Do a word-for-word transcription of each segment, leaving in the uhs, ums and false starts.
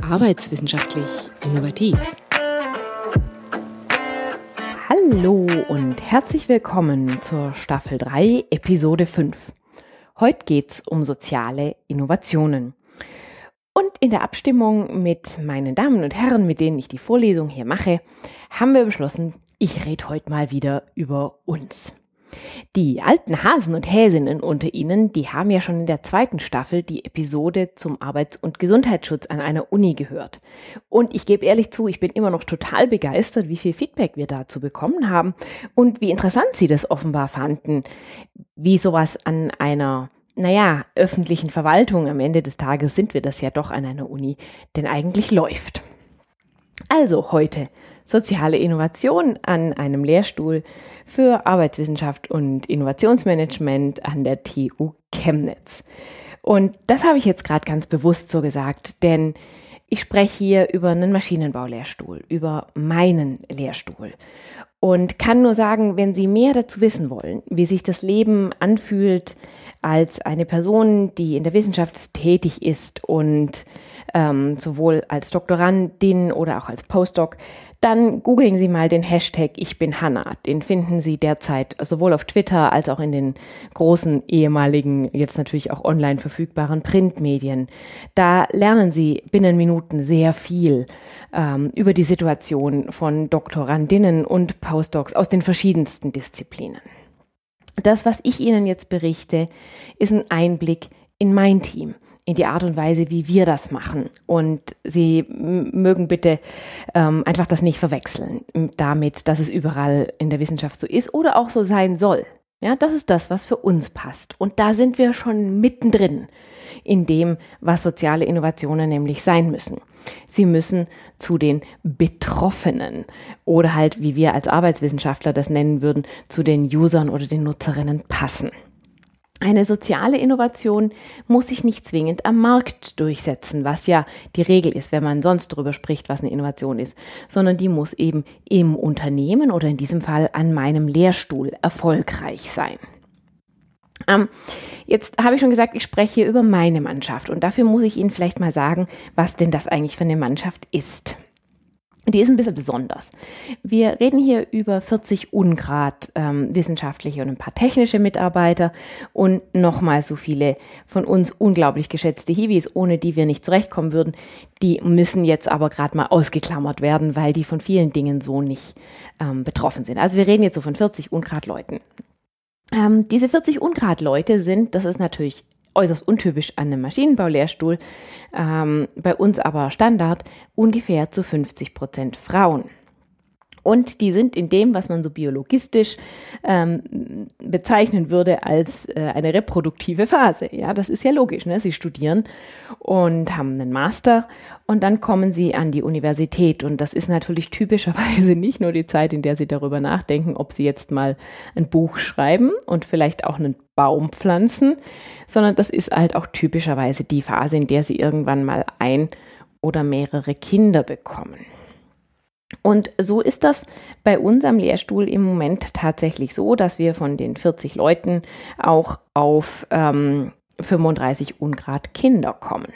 Arbeitswissenschaftlich innovativ. Hallo und herzlich willkommen zur Staffel drei, Episode fünf. Heute geht's um soziale Innovationen. Und in der Abstimmung mit meinen Damen und Herren, mit denen ich die Vorlesung hier mache, haben wir beschlossen, ich rede heute mal wieder über uns. Die alten Hasen und Häsinnen unter Ihnen, die haben ja schon in der zweiten Staffel die Episode zum Arbeits- und Gesundheitsschutz an einer Uni gehört. Und ich gebe ehrlich zu, ich bin immer noch total begeistert, wie viel Feedback wir dazu bekommen haben und wie interessant Sie das offenbar fanden, wie sowas an einer, naja, öffentlichen Verwaltung, am Ende des Tages sind wir das ja doch an einer Uni, denn eigentlich läuft. Also heute soziale Innovation an einem Lehrstuhl für Arbeitswissenschaft und Innovationsmanagement an der T U Chemnitz. Und das habe ich jetzt gerade ganz bewusst so gesagt, denn ich spreche hier über einen Maschinenbaulehrstuhl, über meinen Lehrstuhl. Und kann nur sagen, wenn Sie mehr dazu wissen wollen, wie sich das Leben anfühlt als eine Person, die in der Wissenschaft tätig ist und ähm, sowohl als Doktorandin oder auch als Postdoc, dann googeln Sie mal den Hashtag Ich bin Hanna. Den finden Sie derzeit sowohl auf Twitter als auch in den großen ehemaligen, jetzt natürlich auch online verfügbaren Printmedien. Da lernen Sie binnen Minuten sehr viel ähm, über die Situation von Doktorandinnen und Postdocs aus den verschiedensten Disziplinen. Das, was ich Ihnen jetzt berichte, ist ein Einblick in mein Team, in die Art und Weise, wie wir das machen. Und Sie m- mögen bitte ähm, einfach das nicht verwechseln damit, dass es überall in der Wissenschaft so ist oder auch so sein soll. Ja, das ist das, was für uns passt. Und da sind wir schon mittendrin in dem, was soziale Innovationen nämlich sein müssen. Sie müssen zu den Betroffenen oder halt, wie wir als Arbeitswissenschaftler das nennen würden, zu den Usern oder den Nutzerinnen passen. Eine soziale Innovation muss sich nicht zwingend am Markt durchsetzen, was ja die Regel ist, wenn man sonst darüber spricht, was eine Innovation ist, sondern die muss eben im Unternehmen oder in diesem Fall an meinem Lehrstuhl erfolgreich sein. Ähm, jetzt habe ich schon gesagt, ich spreche hier über meine Mannschaft und dafür muss ich Ihnen vielleicht mal sagen, was denn das eigentlich für eine Mannschaft ist. Die ist ein bisschen besonders. Wir reden hier über vierzig Ungrad ähm, wissenschaftliche und ein paar technische Mitarbeiter und nochmal so viele von uns unglaublich geschätzte Hiwis, ohne die wir nicht zurechtkommen würden. Die müssen jetzt aber gerade mal ausgeklammert werden, weil die von vielen Dingen so nicht ähm, betroffen sind. Also wir reden jetzt so von vierzig Ungrad Leuten. Ähm, diese vierzig Ungrad Leute sind, das ist natürlich äußerst untypisch an einem Maschinenbaulehrstuhl, ähm, bei uns aber Standard, ungefähr zu fünfzig Prozent Frauen. Und die sind in dem, was man so biologistisch ähm, bezeichnen würde als äh, eine reproduktive Phase. Ja, das ist ja logisch, ne? Sie studieren und haben einen Master und dann kommen sie an die Universität. Und das ist natürlich typischerweise nicht nur die Zeit, in der sie darüber nachdenken, ob sie jetzt mal ein Buch schreiben und vielleicht auch einen Baum pflanzen, sondern das ist halt auch typischerweise die Phase, in der sie irgendwann mal ein oder mehrere Kinder bekommen. Und so ist das bei uns am Lehrstuhl im Moment tatsächlich so, dass wir von den vierzig Leuten auch auf ähm, fünfunddreißig Ungrad Kinder kommen.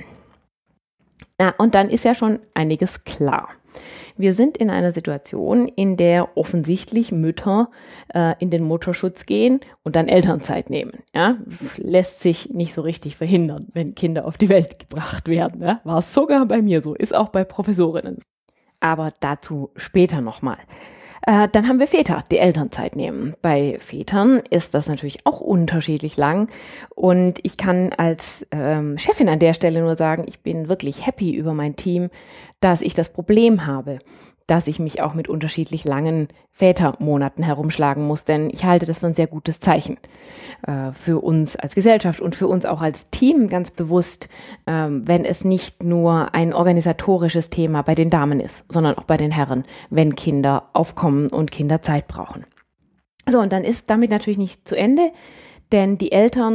Na, und dann ist ja schon einiges klar. Wir sind in einer Situation, in der offensichtlich Mütter äh, in den Mutterschutz gehen und dann Elternzeit nehmen. Ja? Lässt sich nicht so richtig verhindern, wenn Kinder auf die Welt gebracht werden. Ja? War es sogar bei mir so, ist auch bei Professorinnen so. Aber dazu später nochmal. Äh, dann haben wir Väter, die Elternzeit nehmen. Bei Vätern ist das natürlich auch unterschiedlich lang. Und ich kann als ähm, Chefin an der Stelle nur sagen, ich bin wirklich happy über mein Team, dass ich das Problem habe, dass ich mich auch mit unterschiedlich langen Vätermonaten herumschlagen muss, denn ich halte das für ein sehr gutes Zeichen äh, für uns als Gesellschaft und für uns auch als Team ganz bewusst, äh, wenn es nicht nur ein organisatorisches Thema bei den Damen ist, sondern auch bei den Herren, wenn Kinder aufkommen und Kinder Zeit brauchen. So, und dann ist damit natürlich nicht zu Ende, denn die Eltern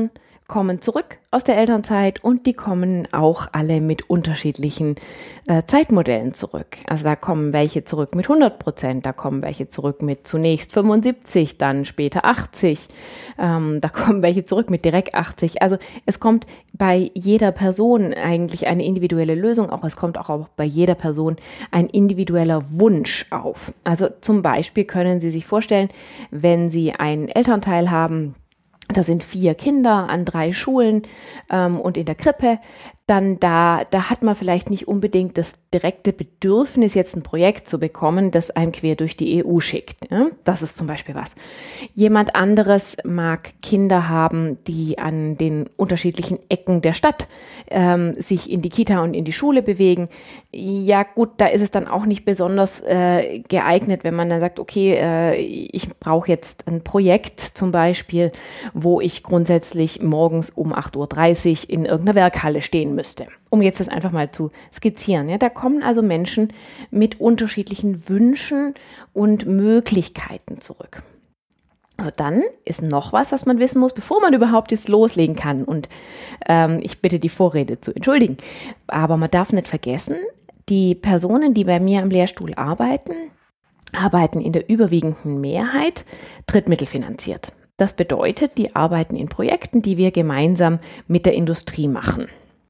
kommen zurück aus der Elternzeit und die kommen auch alle mit unterschiedlichen äh, Zeitmodellen zurück. Also da kommen welche zurück mit hundert Prozent, da kommen welche zurück mit zunächst fünfundsiebzig, dann später achtzig, ähm, da kommen welche zurück mit direkt achtzig. Also es kommt bei jeder Person eigentlich eine individuelle Lösung, auch es kommt auch bei jeder Person ein individueller Wunsch auf. Also zum Beispiel können Sie sich vorstellen, wenn Sie einen Elternteil haben, da sind vier Kinder an drei Schulen ähm, und in der Krippe, dann da, da hat man vielleicht nicht unbedingt das direkte Bedürfnis, jetzt ein Projekt zu bekommen, das einem quer durch die E U schickt. Ja? Das ist zum Beispiel was. Jemand anderes mag Kinder haben, die an den unterschiedlichen Ecken der Stadt ähm, sich in die Kita und in die Schule bewegen. Ja gut, da ist es dann auch nicht besonders äh, geeignet, wenn man dann sagt, okay, äh, ich brauche jetzt ein Projekt zum Beispiel, wo ich grundsätzlich morgens um acht Uhr dreißig in irgendeiner Werkhalle stehen müsste, um jetzt das einfach mal zu skizzieren. Ja, da kommen also Menschen mit unterschiedlichen Wünschen und Möglichkeiten zurück. Also dann ist noch was, was man wissen muss, bevor man überhaupt jetzt loslegen kann. Und ähm, ich bitte die Vorrede zu entschuldigen. Aber man darf nicht vergessen, die Personen, die bei mir am Lehrstuhl arbeiten, arbeiten in der überwiegenden Mehrheit drittmittelfinanziert. Das bedeutet, die arbeiten in Projekten, die wir gemeinsam mit der Industrie machen.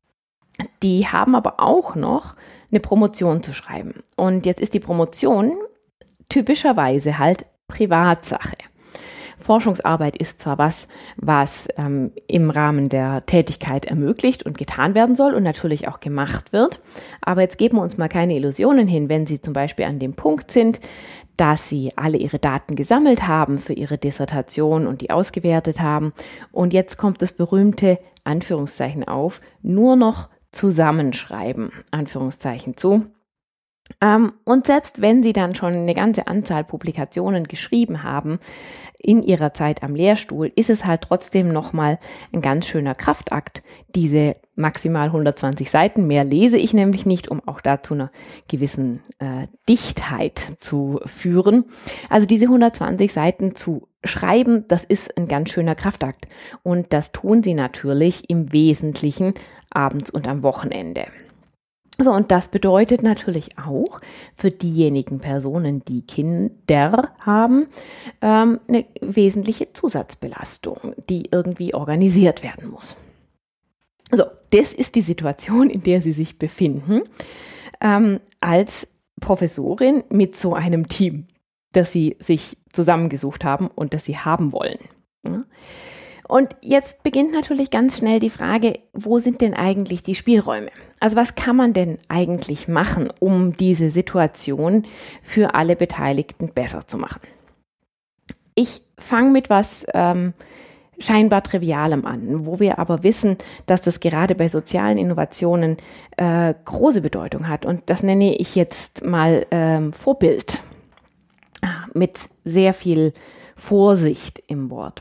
Die haben aber auch noch eine Promotion zu schreiben. Und jetzt ist die Promotion typischerweise halt Privatsache. Forschungsarbeit ist zwar was, was ähm, im Rahmen der Tätigkeit ermöglicht und getan werden soll und natürlich auch gemacht wird. Aber jetzt geben wir uns mal keine Illusionen hin, wenn Sie zum Beispiel an dem Punkt sind, dass Sie alle Ihre Daten gesammelt haben für Ihre Dissertation und die ausgewertet haben. Und jetzt kommt das berühmte Anführungszeichen auf, nur noch zusammenschreiben, Anführungszeichen zu. Ähm, und selbst wenn Sie dann schon eine ganze Anzahl Publikationen geschrieben haben in Ihrer Zeit am Lehrstuhl, ist es halt trotzdem nochmal ein ganz schöner Kraftakt, diese maximal hundertzwanzig Seiten, mehr lese ich nämlich nicht, um auch dazu einer gewissen äh, Dichtheit zu führen. Also diese hundertzwanzig Seiten zu schreiben, das ist ein ganz schöner Kraftakt. Und das tun Sie natürlich im Wesentlichen abends und am Wochenende. So, und das bedeutet natürlich auch für diejenigen Personen, die Kinder haben, ähm, eine wesentliche Zusatzbelastung, die irgendwie organisiert werden muss. So, das ist die Situation, in der Sie sich befinden, ähm, als Professorin mit so einem Team, das Sie sich zusammengesucht haben und das Sie haben wollen. Ja. Und jetzt beginnt natürlich ganz schnell die Frage, wo sind denn eigentlich die Spielräume? Also was kann man denn eigentlich machen, um diese Situation für alle Beteiligten besser zu machen? Ich fange mit was ähm, scheinbar Trivialem an, wo wir aber wissen, dass das gerade bei sozialen Innovationen äh, große Bedeutung hat. Und das nenne ich jetzt mal ähm, Vorbild mit sehr viel Vorsicht im Wort.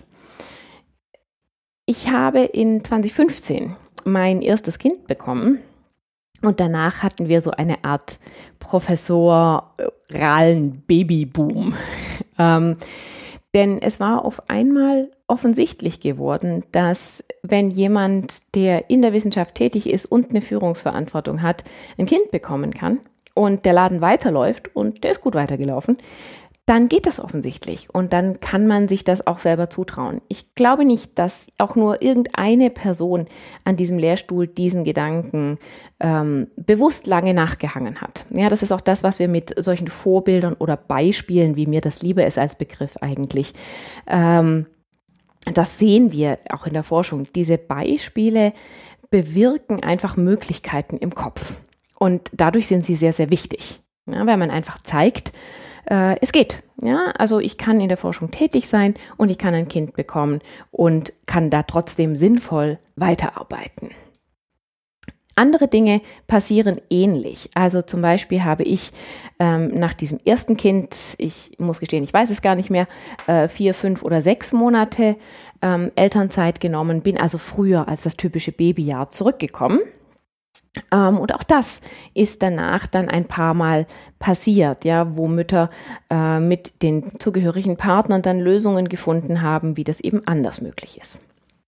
Ich habe in zwanzig fünfzehn mein erstes Kind bekommen und danach hatten wir so eine Art professoralen Babyboom. ähm, denn es war auf einmal offensichtlich geworden, dass wenn jemand, der in der Wissenschaft tätig ist und eine Führungsverantwortung hat, ein Kind bekommen kann und der Laden weiterläuft und der ist gut weitergelaufen, dann geht das offensichtlich und dann kann man sich das auch selber zutrauen. Ich glaube nicht, dass auch nur irgendeine Person an diesem Lehrstuhl diesen Gedanken ähm, bewusst lange nachgehangen hat. Ja, das ist auch das, was wir mit solchen Vorbildern oder Beispielen, wie mir das lieber ist als Begriff eigentlich, ähm, das sehen wir auch in der Forschung. Diese Beispiele bewirken einfach Möglichkeiten im Kopf und dadurch sind sie sehr, sehr wichtig, ja, weil man einfach zeigt, Äh, es geht. Ja, also ich kann in der Forschung tätig sein und ich kann ein Kind bekommen und kann da trotzdem sinnvoll weiterarbeiten. Andere Dinge passieren ähnlich. Also zum Beispiel habe ich ähm, nach diesem ersten Kind, ich muss gestehen, ich weiß es gar nicht mehr, äh, vier, fünf oder sechs Monate ähm, Elternzeit genommen, bin also früher als das typische Babyjahr zurückgekommen. Ähm, und auch das ist danach dann ein paar Mal passiert, ja, wo Mütter äh, mit den zugehörigen Partnern dann Lösungen gefunden haben, wie das eben anders möglich ist.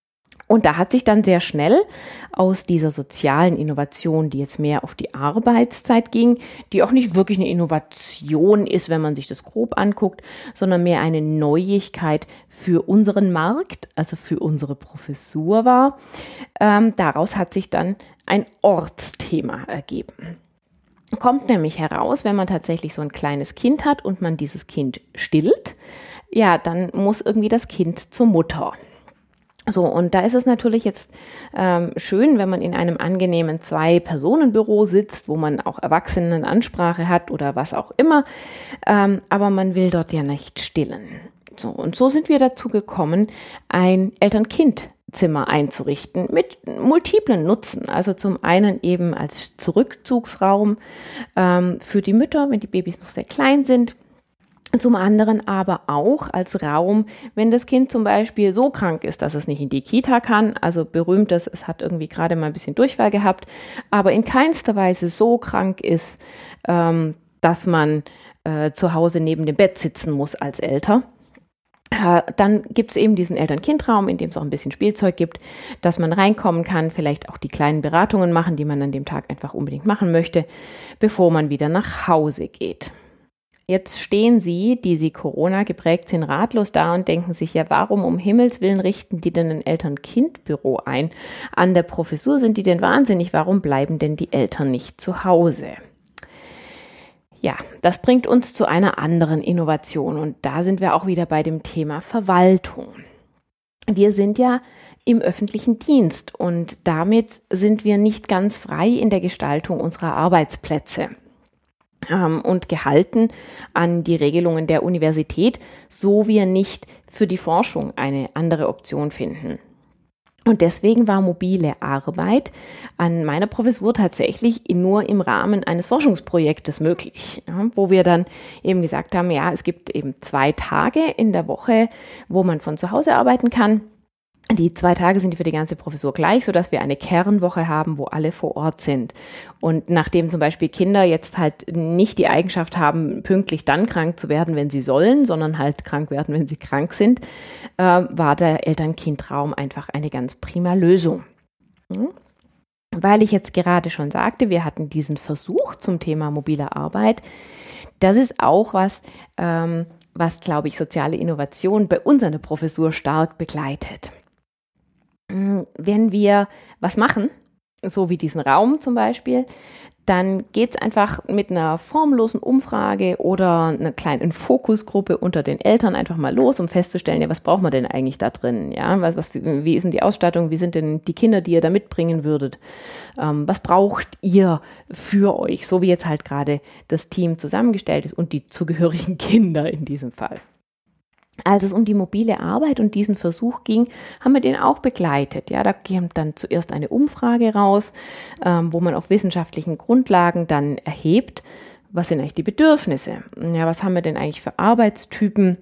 Und da hat sich dann sehr schnell aus dieser sozialen Innovation, die jetzt mehr auf die Arbeitszeit ging, die auch nicht wirklich eine Innovation ist, wenn man sich das grob anguckt, sondern mehr eine Neuigkeit für unseren Markt, also für unsere Professur war. Ähm, daraus hat sich dann ein Ortsthema ergeben. Kommt nämlich heraus, wenn man tatsächlich so ein kleines Kind hat und man dieses Kind stillt, ja, dann muss irgendwie das Kind zur Mutter. So, und da ist es natürlich jetzt ähm, schön, wenn man in einem angenehmen Zwei-Personen-Büro sitzt, wo man auch Erwachsenenansprache hat oder was auch immer, ähm, aber man will dort ja nicht stillen. So, und so sind wir dazu gekommen, ein Eltern-Kind-Zimmer einzurichten mit multiplen Nutzen. Also zum einen eben als Zurückzugsraum ähm, für die Mütter, wenn die Babys noch sehr klein sind. Zum anderen aber auch als Raum, wenn das Kind zum Beispiel so krank ist, dass es nicht in die Kita kann, also berühmtes, es hat irgendwie gerade mal ein bisschen Durchfall gehabt, aber in keinster Weise so krank ist, ähm, dass man äh, zu Hause neben dem Bett sitzen muss als Eltern. Äh, dann gibt es eben diesen Eltern-Kind-Raum, in dem es auch ein bisschen Spielzeug gibt, dass man reinkommen kann, vielleicht auch die kleinen Beratungen machen, die man an dem Tag einfach unbedingt machen möchte, bevor man wieder nach Hause geht. Jetzt stehen Sie, die Sie Corona geprägt sind, ratlos da und denken sich, ja, warum um Himmels Willen richten die denn ein Eltern-Kind-Büro ein? An der Professur sind die denn wahnsinnig? Warum bleiben denn die Eltern nicht zu Hause? Ja, das bringt uns zu einer anderen Innovation und da sind wir auch wieder bei dem Thema Verwaltung. Wir sind ja im öffentlichen Dienst und damit sind wir nicht ganz frei in der Gestaltung unserer Arbeitsplätze und gehalten an die Regelungen der Universität, so wir nicht für die Forschung eine andere Option finden. Und deswegen war mobile Arbeit an meiner Professur tatsächlich nur im Rahmen eines Forschungsprojektes möglich, ja, wo wir dann eben gesagt haben, ja, es gibt eben zwei Tage in der Woche, wo man von zu Hause arbeiten kann. Die zwei Tage sind für die ganze Professur gleich, sodass wir eine Kernwoche haben, wo alle vor Ort sind. Und nachdem zum Beispiel Kinder jetzt halt nicht die Eigenschaft haben, pünktlich dann krank zu werden, wenn sie sollen, sondern halt krank werden, wenn sie krank sind, äh, war der Eltern-Kind-Raum einfach eine ganz prima Lösung. Hm? Weil ich jetzt gerade schon sagte, wir hatten diesen Versuch zum Thema mobile Arbeit. Das ist auch was, ähm, was, glaube ich, soziale Innovation bei uns an der Professur stark begleitet. Wenn wir was machen, so wie diesen Raum zum Beispiel, dann geht es einfach mit einer formlosen Umfrage oder einer kleinen Fokusgruppe unter den Eltern einfach mal los, um festzustellen, ja, was braucht man denn eigentlich da drin? Ja, was, was, wie ist denn die Ausstattung? Wie sind denn die Kinder, die ihr da mitbringen würdet? Ähm, was braucht ihr für euch? So wie jetzt halt gerade das Team zusammengestellt ist und die zugehörigen Kinder in diesem Fall. Als es um die mobile Arbeit und diesen Versuch ging, haben wir den auch begleitet. Ja, da kam dann zuerst eine Umfrage raus, ähm, wo man auf wissenschaftlichen Grundlagen dann erhebt, was sind eigentlich die Bedürfnisse? Ja, was haben wir denn eigentlich für Arbeitstypen?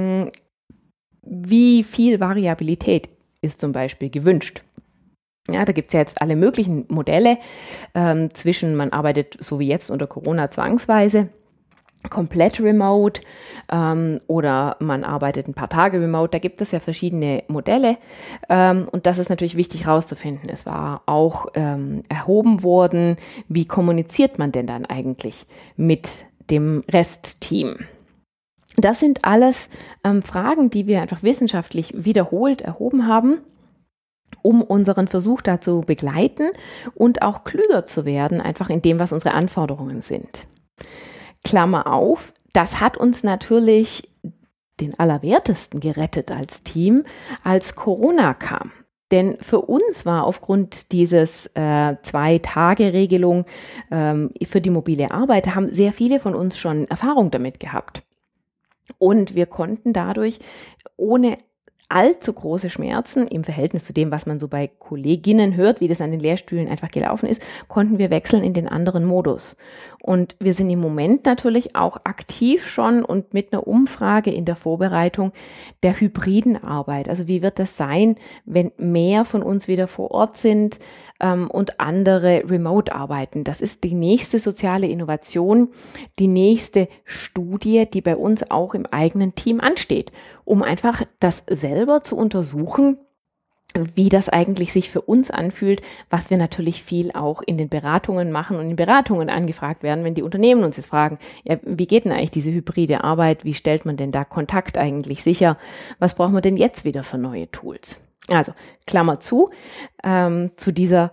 Wie viel Variabilität ist zum Beispiel gewünscht? Ja, da gibt es ja jetzt alle möglichen Modelle ähm, zwischen, man arbeitet so wie jetzt unter Corona zwangsweise, komplett remote ähm, oder man arbeitet ein paar Tage remote. Da gibt es ja verschiedene Modelle ähm, und das ist natürlich wichtig herauszufinden. Es war auch ähm, erhoben worden, wie kommuniziert man denn dann eigentlich mit dem Restteam? Das sind alles ähm, Fragen, die wir einfach wissenschaftlich wiederholt erhoben haben, um unseren Versuch da zu begleiten und auch klüger zu werden, einfach in dem, was unsere Anforderungen sind. Klammer auf, das hat uns natürlich den Allerwertesten gerettet als Team, als Corona kam. Denn für uns war aufgrund dieses äh, Zwei-Tage-Regelung ähm, für die mobile Arbeit, haben sehr viele von uns schon Erfahrung damit gehabt. Und wir konnten dadurch ohne allzu große Schmerzen im Verhältnis zu dem, was man so bei Kolleginnen hört, wie das an den Lehrstühlen einfach gelaufen ist, konnten wir wechseln in den anderen Modus. Und wir sind im Moment natürlich auch aktiv schon und mit einer Umfrage in der Vorbereitung der hybriden Arbeit. Also wie wird das sein, wenn mehr von uns wieder vor Ort sind ähm, und andere remote arbeiten? Das ist die nächste soziale Innovation, die nächste Studie, die bei uns auch im eigenen Team ansteht, um einfach das selber zu untersuchen, wie das eigentlich sich für uns anfühlt, was wir natürlich viel auch in den Beratungen machen und in Beratungen angefragt werden, wenn die Unternehmen uns jetzt fragen, ja, wie geht denn eigentlich diese hybride Arbeit, wie stellt man denn da Kontakt eigentlich sicher, was brauchen wir denn jetzt wieder für neue Tools? Also Klammer zu, ähm, zu dieser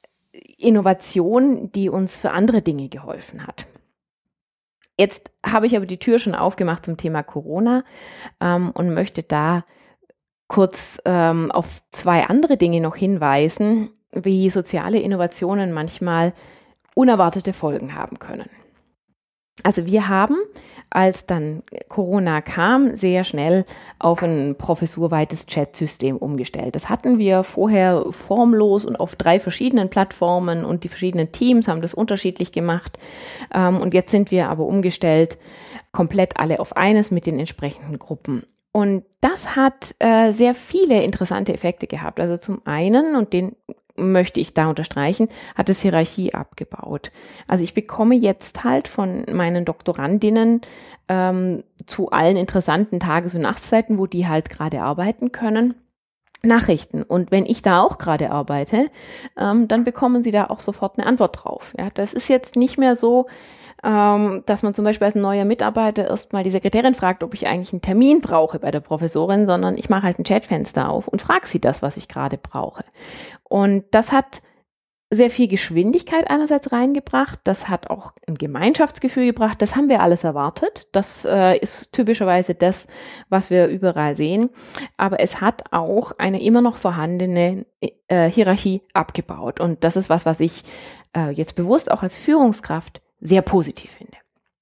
Innovation, die uns für andere Dinge geholfen hat. Jetzt habe ich aber die Tür schon aufgemacht zum Thema Corona ähm, und möchte da kurz ähm, auf zwei andere Dinge noch hinweisen, wie soziale Innovationen manchmal unerwartete Folgen haben können. Also wir haben, als dann Corona kam, sehr schnell auf ein professurweites Chatsystem umgestellt. Das hatten wir vorher formlos und auf drei verschiedenen Plattformen und die verschiedenen Teams haben das unterschiedlich gemacht. Und jetzt sind wir aber umgestellt, komplett alle auf eines mit den entsprechenden Gruppen. Und das hat äh, sehr viele interessante Effekte gehabt. Also zum einen, und den möchte ich da unterstreichen, hat es Hierarchie abgebaut. Also ich bekomme jetzt halt von meinen Doktorandinnen ähm, zu allen interessanten Tages- und Nachtszeiten, wo die halt gerade arbeiten können, Nachrichten. Und wenn ich da auch gerade arbeite, ähm, dann bekommen sie da auch sofort eine Antwort drauf. Ja, das ist jetzt nicht mehr so, ähm, dass man zum Beispiel als neuer Mitarbeiter erstmal die Sekretärin fragt, ob ich eigentlich einen Termin brauche bei der Professorin, sondern ich mache halt ein Chatfenster auf und frage sie das, was ich gerade brauche. Und das hat sehr viel Geschwindigkeit einerseits reingebracht, das hat auch ein Gemeinschaftsgefühl gebracht, das haben wir alles erwartet, das äh, ist typischerweise das, was wir überall sehen, aber es hat auch eine immer noch vorhandene äh, Hierarchie abgebaut und das ist was, was ich äh, jetzt bewusst auch als Führungskraft sehr positiv finde.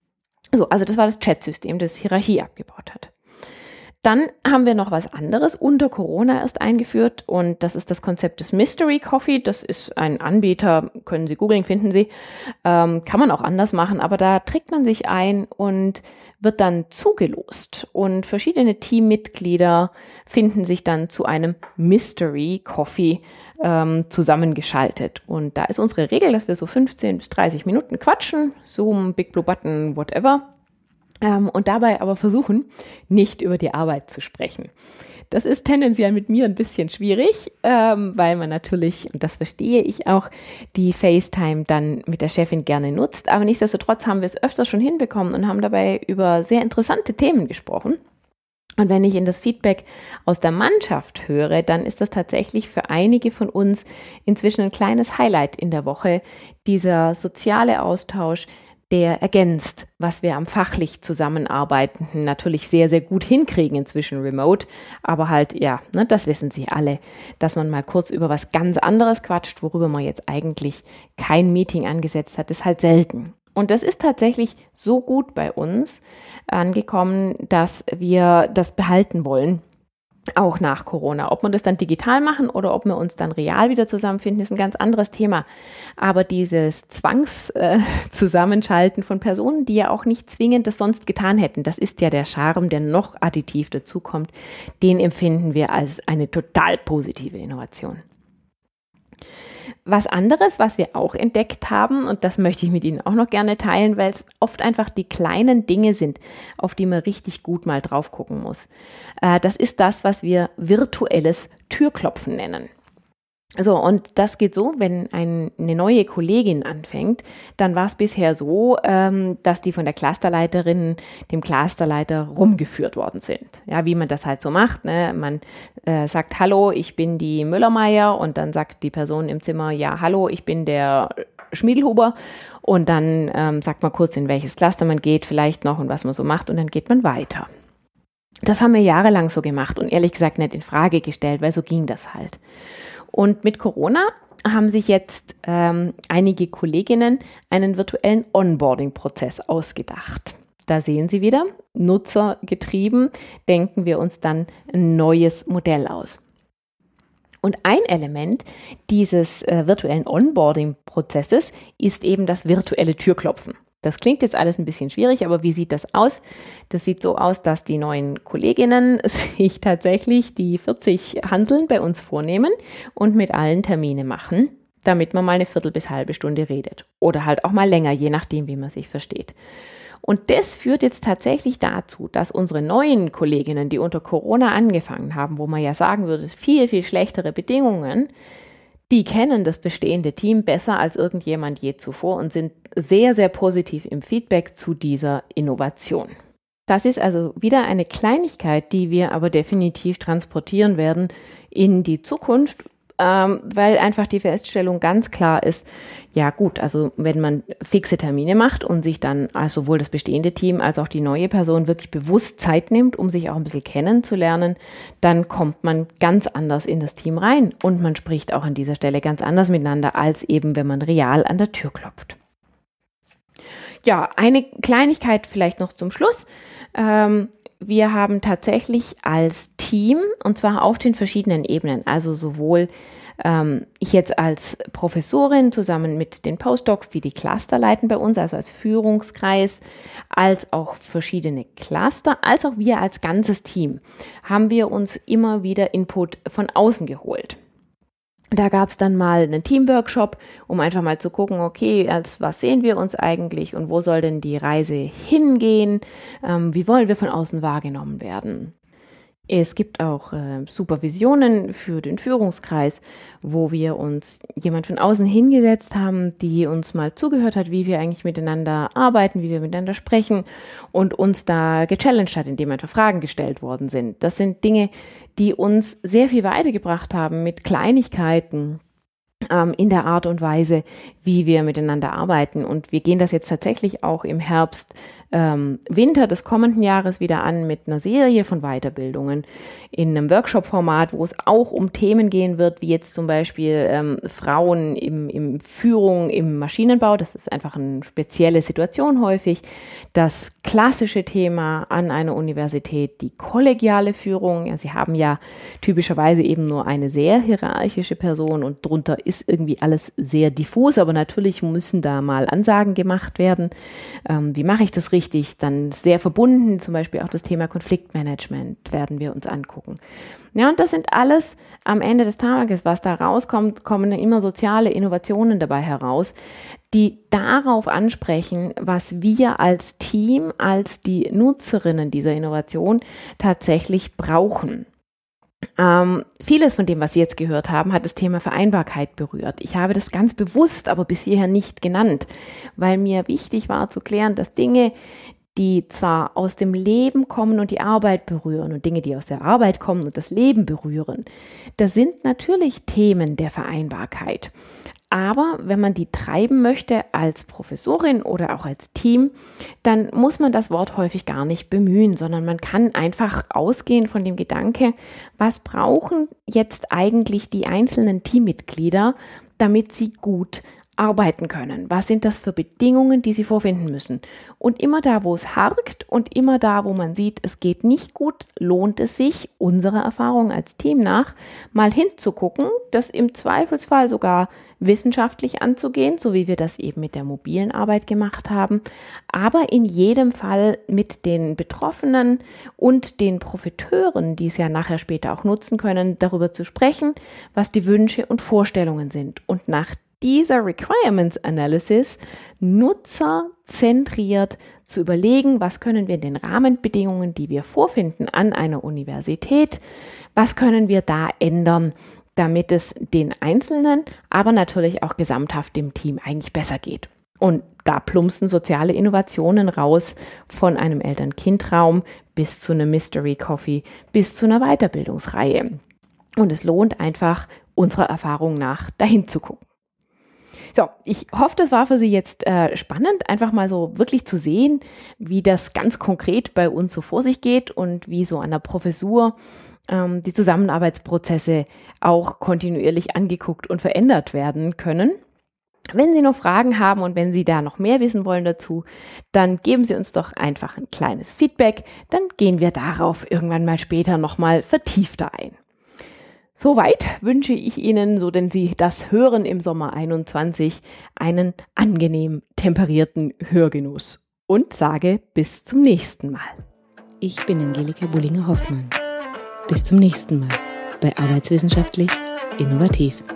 So, also das war das Chatsystem, das Hierarchie abgebaut hat. Dann haben wir noch was anderes unter Corona erst eingeführt und das ist das Konzept des Mystery Coffee. Das ist ein Anbieter, können Sie googeln, finden Sie. Ähm, kann man auch anders machen, aber da trägt man sich ein und wird dann zugelost und verschiedene Teammitglieder finden sich dann zu einem Mystery Coffee ähm, zusammengeschaltet. Und da ist unsere Regel, dass wir so fünfzehn bis dreißig Minuten quatschen, Zoom, Big Blue Button, whatever. Ähm, und dabei aber versuchen, nicht über die Arbeit zu sprechen. Das ist tendenziell mit mir ein bisschen schwierig, ähm, weil man natürlich, und das verstehe ich auch, die FaceTime dann mit der Chefin gerne nutzt. Aber nichtsdestotrotz haben wir es öfter schon hinbekommen und haben dabei über sehr interessante Themen gesprochen. Und wenn ich in das Feedback aus der Mannschaft höre, dann ist das tatsächlich für einige von uns inzwischen ein kleines Highlight in der Woche, dieser soziale Austausch, der ergänzt, was wir am fachlich Zusammenarbeitenden natürlich sehr, sehr gut hinkriegen inzwischen remote. Aber halt, ja, ne, das wissen Sie alle, dass man mal kurz über was ganz anderes quatscht, worüber man jetzt eigentlich kein Meeting angesetzt hat, ist halt selten. Und das ist tatsächlich so gut bei uns angekommen, dass wir das behalten wollen. Auch nach Corona. Ob wir das dann digital machen oder ob wir uns dann real wieder zusammenfinden, ist ein ganz anderes Thema. Aber dieses Zwangszusammenschalten äh, von Personen, die ja auch nicht zwingend das sonst getan hätten, das ist ja der Charme, der noch additiv dazukommt, den empfinden wir als eine total positive Innovation. Was anderes, was wir auch entdeckt haben, und das möchte ich mit Ihnen auch noch gerne teilen, weil es oft einfach die kleinen Dinge sind, auf die man richtig gut mal drauf gucken muss. Das ist das, was wir virtuelles Türklopfen nennen. So, und das geht so, wenn ein, eine neue Kollegin anfängt, dann war es bisher so, ähm, dass die von der Clusterleiterin, dem Clusterleiter rumgeführt worden sind. Ja, wie man das halt so macht, ne? Man äh, sagt, hallo, ich bin die Müllermeier und dann sagt die Person im Zimmer, ja, hallo, ich bin der Schmiedelhuber und dann ähm, sagt man kurz, in welches Cluster man geht vielleicht noch und was man so macht und dann geht man weiter. Das haben wir jahrelang so gemacht und ehrlich gesagt nicht in Frage gestellt, weil so ging das halt. Und mit Corona haben sich jetzt ähm, einige Kolleginnen einen virtuellen Onboarding-Prozess ausgedacht. Da sehen Sie wieder, nutzergetrieben, denken wir uns dann ein neues Modell aus. Und ein Element dieses äh, virtuellen Onboarding-Prozesses ist eben das virtuelle Türklopfen. Das klingt jetzt alles ein bisschen schwierig, aber wie sieht das aus? Das sieht so aus, dass die neuen Kolleginnen sich tatsächlich die vierzig Hanseln bei uns vornehmen und mit allen Termine machen, damit man mal eine Viertel bis halbe Stunde redet. Oder halt auch mal länger, je nachdem, wie man sich versteht. Und das führt jetzt tatsächlich dazu, dass unsere neuen Kolleginnen, die unter Corona angefangen haben, wo man ja sagen würde, viel, viel schlechtere Bedingungen, die kennen das bestehende Team besser als irgendjemand je zuvor und sind sehr, sehr positiv im Feedback zu dieser Innovation. Das ist also wieder eine Kleinigkeit, die wir aber definitiv transportieren werden in die Zukunft, ähm, weil einfach die Feststellung ganz klar ist, ja gut, also wenn man fixe Termine macht und sich dann also sowohl das bestehende Team als auch die neue Person wirklich bewusst Zeit nimmt, um sich auch ein bisschen kennenzulernen, dann kommt man ganz anders in das Team rein und man spricht auch an dieser Stelle ganz anders miteinander, als eben wenn man real an der Tür klopft. Ja, eine Kleinigkeit vielleicht noch zum Schluss. Ähm, wir haben tatsächlich als Team, und zwar auf den verschiedenen Ebenen, also sowohl ähm, ich jetzt als Professorin zusammen mit den Postdocs, die die Cluster leiten bei uns, also als Führungskreis, als auch verschiedene Cluster, als auch wir als ganzes Team, haben wir uns immer wieder Input von außen geholt. Da gab es dann mal einen Teamworkshop, um einfach mal zu gucken, okay, als was sehen wir uns eigentlich und wo soll denn die Reise hingehen? Ähm, wie wollen wir von außen wahrgenommen werden? Es gibt auch äh, Supervisionen für den Führungskreis, wo wir uns jemand von außen hingesetzt haben, die uns mal zugehört hat, wie wir eigentlich miteinander arbeiten, wie wir miteinander sprechen und uns da gechallenged hat, indem einfach Fragen gestellt worden sind. Das sind Dinge, die uns sehr viel weitergebracht haben mit Kleinigkeiten ähm, in der Art und Weise, wie wir miteinander arbeiten. Und wir gehen das jetzt tatsächlich auch im Herbst, ähm, Winter des kommenden Jahres wieder an mit einer Serie von Weiterbildungen in einem Workshop-Format, wo es auch um Themen gehen wird, wie jetzt zum Beispiel ähm, Frauen im, im Führung im Maschinenbau. Das ist einfach eine spezielle Situation häufig. Das klassische Thema an einer Universität, die kollegiale Führung. Ja, Sie haben ja typischerweise eben nur eine sehr hierarchische Person und drunter ist irgendwie alles sehr diffus, aber natürlich müssen da mal Ansagen gemacht werden. Ähm, wie mache ich das richtig? Dann sehr verbunden, zum Beispiel auch das Thema Konfliktmanagement werden wir uns angucken. Ja, und das sind alles am Ende des Tages, was da rauskommt, kommen immer soziale Innovationen dabei heraus, die darauf ansprechen, was wir als Team, als die Nutzerinnen dieser Innovation tatsächlich brauchen. Ähm, vieles von dem, was Sie jetzt gehört haben, hat das Thema Vereinbarkeit berührt. Ich habe das ganz bewusst aber bis hierher nicht genannt, weil mir wichtig war zu klären, dass Dinge, die zwar aus dem Leben kommen und die Arbeit berühren und Dinge, die aus der Arbeit kommen und das Leben berühren, das sind natürlich Themen der Vereinbarkeit. Aber wenn man die treiben möchte als Professorin oder auch als Team, dann muss man das Wort häufig gar nicht bemühen, sondern man kann einfach ausgehen von dem Gedanke, was brauchen jetzt eigentlich die einzelnen Teammitglieder, damit sie gut arbeiten können. Was sind das für Bedingungen, die sie vorfinden müssen? Und immer da, wo es harkt und immer da, wo man sieht, es geht nicht gut, lohnt es sich, unserer Erfahrung als Team nach, mal hinzugucken, das im Zweifelsfall sogar wissenschaftlich anzugehen, so wie wir das eben mit der mobilen Arbeit gemacht haben, aber in jedem Fall mit den Betroffenen und den Profiteuren, die es ja nachher später auch nutzen können, darüber zu sprechen, was die Wünsche und Vorstellungen sind. Und nach dieser Requirements Analysis nutzerzentriert zu überlegen, was können wir in den Rahmenbedingungen, die wir vorfinden an einer Universität, was können wir da ändern, damit es den Einzelnen, aber natürlich auch gesamthaft dem Team eigentlich besser geht. Und da plumpsen soziale Innovationen raus von einem Eltern-Kind-Raum bis zu einem Mystery Coffee, bis zu einer Weiterbildungsreihe. Und es lohnt einfach, unserer Erfahrung nach dahin zu gucken. So, ich hoffe, das war für Sie jetzt äh, spannend, einfach mal so wirklich zu sehen, wie das ganz konkret bei uns so vor sich geht und wie so an der Professur ähm, die Zusammenarbeitsprozesse auch kontinuierlich angeguckt und verändert werden können. Wenn Sie noch Fragen haben und wenn Sie da noch mehr wissen wollen dazu, dann geben Sie uns doch einfach ein kleines Feedback, dann gehen wir darauf irgendwann mal später nochmal vertiefter ein. Soweit wünsche ich Ihnen, so denn Sie das hören im Sommer einundzwanzig, einen angenehm temperierten Hörgenuss und sage bis zum nächsten Mal. Ich bin Angelika Bullinger-Hoffmann. Bis zum nächsten Mal bei Arbeitswissenschaftlich Innovativ.